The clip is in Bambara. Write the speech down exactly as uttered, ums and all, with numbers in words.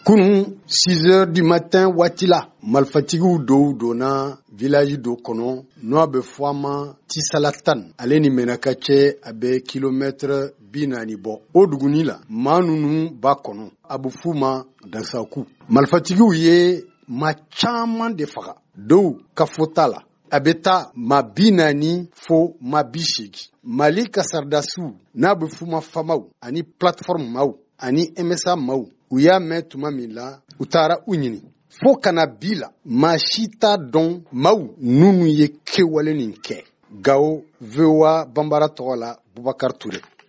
Kunun six heures du matin waati la malfatigiw dɔw donna village dɔ kɔnɔ n'o bɛ fɔ a ma Tisalatan ale ni Menaka cɛ a bɛ kilomètre bi naani bɔ. O duguni la maa ninnu b'a kɔnɔ a bɛ f'u ma Dansaku. Malfatigiw ye maa caman de faga dɔw ka fɔta la a bɛ taa maa bi naani fo maa bi seegin. Mali ka Sardasiw n'a bɛ f'u ma Famaw ani plateforme maw ani M S A maw u y'a mɛn tuma min la u taara u ɲini fo kana bi la maa si t'a dɔn maw ninnu ye kɛwale nin kɛ. Gao V O A Banbara tɔgɔ la Bubakar Ture.